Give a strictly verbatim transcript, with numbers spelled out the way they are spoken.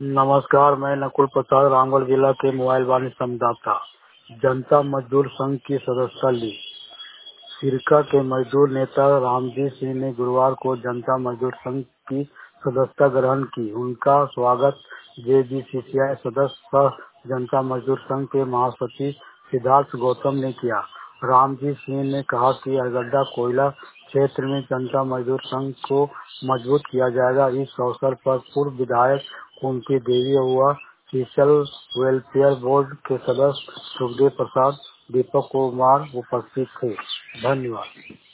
नमस्कार, मैं नकुल प्रसाद रामगढ़ जिला के मोबाइल वाणी संवाददाता जनता मजदूर संघ की सदस्यता ली। सिरका के मजदूर नेता रामजी सिंह ने गुरुवार को जनता मजदूर संघ की सदस्यता ग्रहण की। उनका स्वागत जेबीसीसीआई सदस्य सह जनता मजदूर संघ के महासचिव सिद्धार्थ गौतम ने किया। रामजी सिंह ने कहा कि अरगड्डा कोयला क्षेत्र में जनता मजदूर संघ को मजबूत किया जाएगा। इस अवसर पर पूर्व विधायक कुंती देवी व सीसल वेलफेयर बोर्ड के सदस्य सुखदेव प्रसाद, दीपक कुमार उपस्थित थे। धन्यवाद।